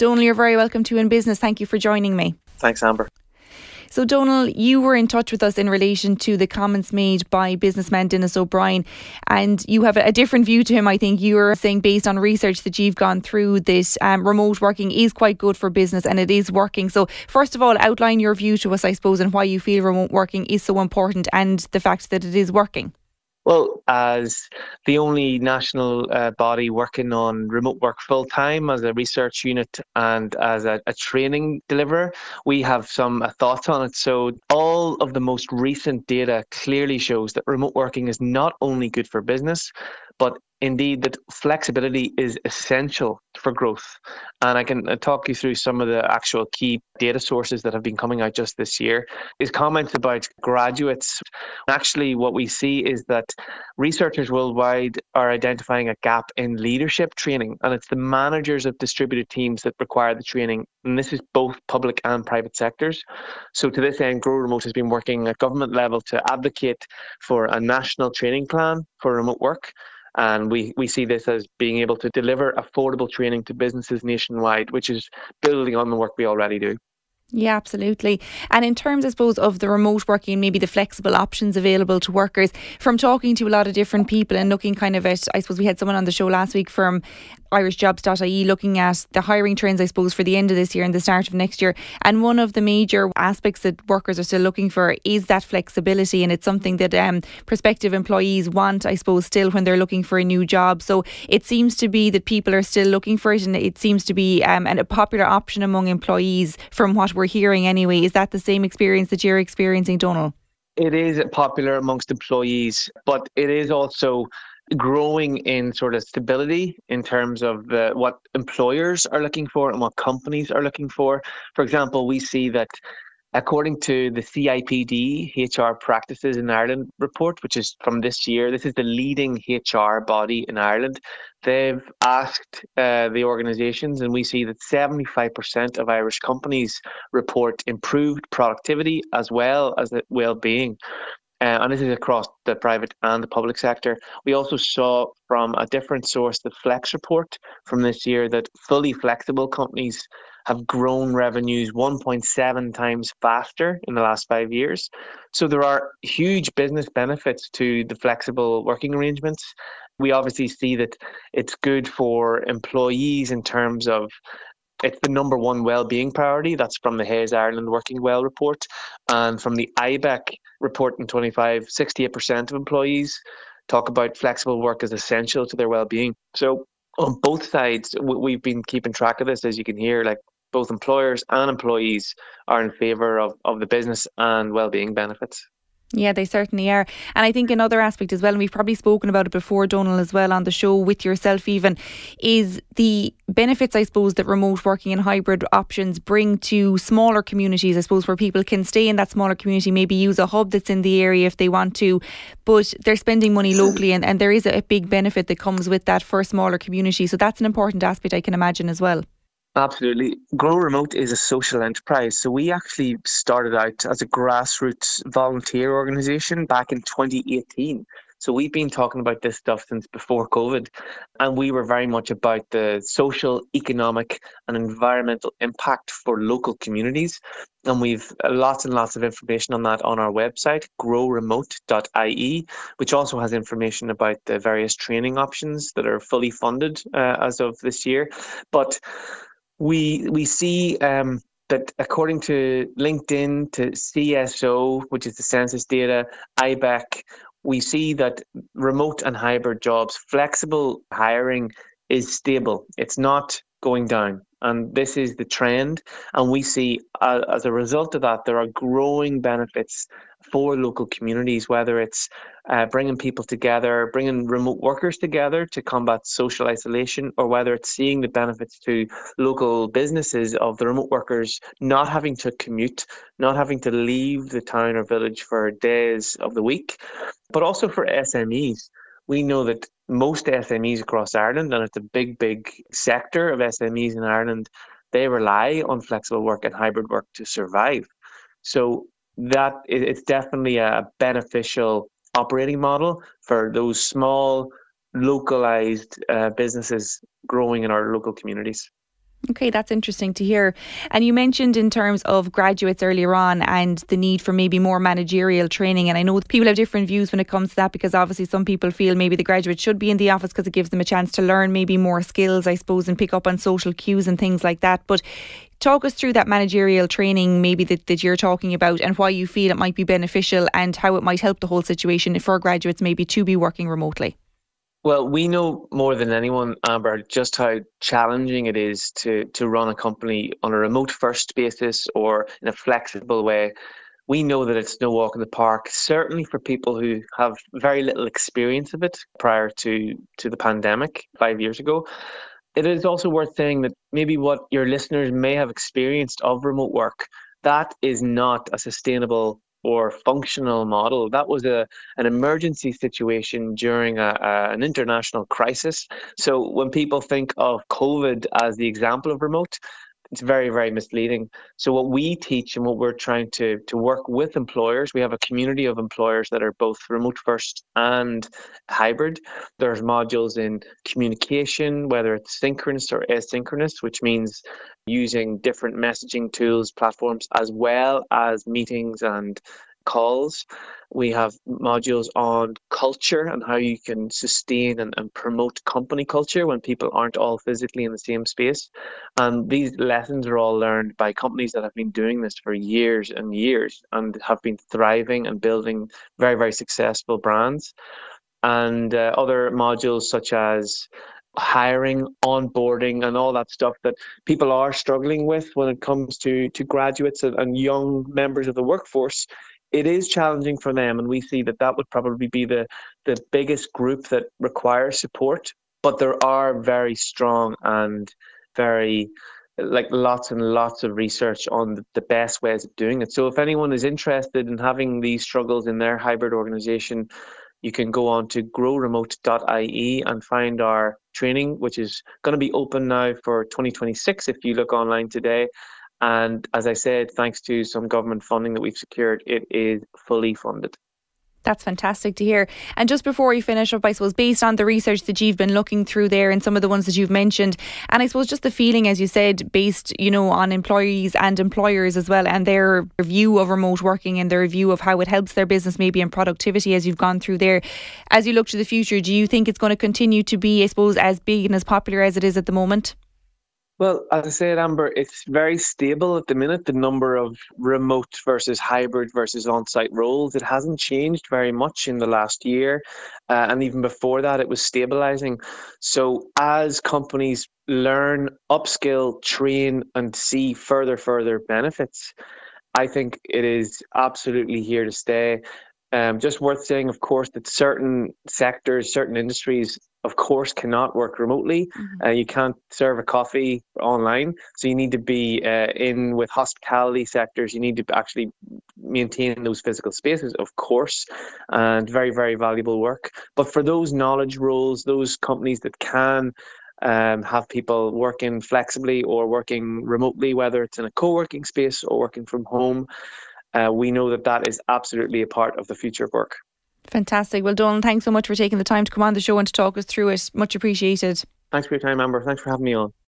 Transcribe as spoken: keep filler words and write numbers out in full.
Donal, you're very welcome to In Business. Thank you for joining me. Thanks, Amber. So Donal, you were in touch with us in relation to the comments made by businessman Dennis O'Brien, and you have a different view to him. I think you were saying, based on research that you've gone through, that um, remote working is quite good for business and it is working. So first of all, outline your view to us, I suppose, and why you feel remote working is so important and the fact that it is working. Well, as the only national uh, body working on remote work full-time as a research unit and as a, a training deliverer, we have some uh, thoughts on it. So all of the most recent data clearly shows that remote working is not only good for business, but indeed that flexibility is essential for growth. And I can talk you through some of the actual key data sources that have been coming out just this year. Is comments about graduates. Actually, what we see is that researchers worldwide are identifying a gap in leadership training, and it's the managers of distributed teams that require the training. And this is both public and private sectors. So to this end, Grow Remote has been working at government level to advocate for a national training plan for remote work. And we, we see this as being able to deliver affordable training to businesses nationwide, which is building on the work we already do. Yeah, absolutely. And in terms, I suppose, of the remote working and maybe the flexible options available to workers, from talking to a lot of different people and looking kind of at, I suppose we had someone on the show last week from irish jobs dot I E looking at the hiring trends, I suppose, for the end of this year and the start of next year. And one of the major aspects that workers are still looking for is that flexibility. And it's something that um, prospective employees want, I suppose, still when they're looking for a new job. So it seems to be that people are still looking for it, and it seems to be um, a popular option among employees from what we're hearing anyway. Is that the same experience that you're experiencing, Donal? It is popular amongst employees, but it is also growing in sort of stability in terms of the, what employers are looking for and what companies are looking for. For example, we see that according to the C I P D H R Practices in Ireland report, which is from this year, this is the leading H R body in Ireland. They've asked uh, the organisations, and we see that seventy-five percent of Irish companies report improved productivity as well as well-being. Uh, and this is across the private and the public sector. We also saw from a different source, the Flex report from this year, that fully flexible companies have grown revenues one point seven times faster in the last five years. So there are huge business benefits to the flexible working arrangements. We obviously see that it's good for employees in terms of it's the number one well-being priority. That's from the Hays Ireland Working Well report. And from the I B E C report in twenty-five, sixty-eight percent of employees talk about flexible work as essential to their well-being. So on both sides, we've been keeping track of this, as you can hear, like both employers and employees are in favour of, of the business and well-being benefits. Yeah, they certainly are. And I think another aspect as well, and we've probably spoken about it before, Donal, as well on the show with yourself even, is the benefits, I suppose, that remote working and hybrid options bring to smaller communities, I suppose, where people can stay in that smaller community, maybe use a hub that's in the area if they want to, but they're spending money locally, and, and there is a big benefit that comes with that for a smaller community. So that's an important aspect, I can imagine, as well. Absolutely. Grow Remote is a social enterprise. So we actually started out as a grassroots volunteer organisation back in twenty eighteen. So we've been talking about this stuff since before COVID. And we were very much about the social, economic and environmental impact for local communities. And we've lots and lots of information on that on our website, grow remote dot I E, which also has information about the various training options that are fully funded uh, as of this year. But We we see um, that according to LinkedIn, to C S O, which is the census data, I B E C, we see that remote and hybrid jobs, flexible hiring is stable. It's not going down. And this is the trend. And we see uh, as a result of that, there are growing benefits for local communities, whether it's uh, bringing people together, bringing remote workers together to combat social isolation, or whether it's seeing the benefits to local businesses of the remote workers not having to commute, not having to leave the town or village for days of the week, but also for S M Es. We know that most S M Es across Ireland, and it's a big, big sector of S M Es in Ireland, they rely on flexible work and hybrid work to survive. So that it's definitely a beneficial operating model for those small, localized uh, businesses growing in our local communities. Okay, that's interesting to hear. And you mentioned in terms of graduates earlier on and the need for maybe more managerial training. And I know people have different views when it comes to that, because obviously some people feel maybe the graduate should be in the office because it gives them a chance to learn maybe more skills, I suppose, and pick up on social cues and things like that. But talk us through that managerial training maybe that, that you're talking about, and why you feel it might be beneficial and how it might help the whole situation for graduates maybe to be working remotely. Well, we know more than anyone, Amber, just how challenging it is to to run a company on a remote first basis or in a flexible way. We know that it's no walk in the park, certainly for people who have very little experience of it prior to to the pandemic five years ago. It is also worth saying that maybe what your listeners may have experienced of remote work, that is not a sustainable or functional model. That was a an emergency situation during a, a, an international crisis. So when people think of COVID as the example of remote, it's very, very misleading. So what we teach and what we're trying to to work with employers, we have a community of employers that are both remote first and hybrid. There's modules in communication, whether it's synchronous or asynchronous, which means using different messaging tools, platforms, as well as meetings and calls. We have modules on culture and how you can sustain and, and promote company culture when people aren't all physically in the same space. And these lessons are all learned by companies that have been doing this for years and years and have been thriving and building very, very successful brands. And uh, other modules such as hiring, onboarding, and all that stuff that people are struggling with when it comes to, to graduates and, and young members of the workforce. It is challenging for them, and we see that that would probably be the, the biggest group that requires support. But there are very strong and very like lots and lots of research on the, the best ways of doing it. So if anyone is interested in having these struggles in their hybrid organization, you can go on to grow remote dot I E and find our training, which is going to be open now for twenty twenty-six if you look online today. And as I said, thanks to some government funding that we've secured, it is fully funded. That's fantastic to hear. And just before we finish up, I suppose, based on the research that you've been looking through there and some of the ones that you've mentioned, and I suppose just the feeling, as you said, based, you know, on employees and employers as well, and their view of remote working and their view of how it helps their business maybe in productivity, as you've gone through there. As you look to the future, do you think it's going to continue to be, I suppose, as big and as popular as it is at the moment? Well, as I said, Amber, it's very stable at the minute, the number of remote versus hybrid versus on-site roles. It hasn't changed very much in the last year. Uh, and even before that, it was stabilizing. So as companies learn, upskill, train, and see further, further benefits, I think it is absolutely here to stay. Um, just worth saying, of course, that certain sectors, certain industries, of course, cannot work remotely. Mm-hmm. Uh, you can't serve a coffee online. So you need to be uh, in with hospitality sectors. You need to actually maintain those physical spaces, of course, and very, very valuable work. But for those knowledge roles, those companies that can um, have people working flexibly or working remotely, whether it's in a co-working space or working from home, Uh, we know that that is absolutely a part of the future of work. Fantastic. Well, Donald, thanks so much for taking the time to come on the show and to talk us through it. Much appreciated. Thanks for your time, Amber. Thanks for having me on.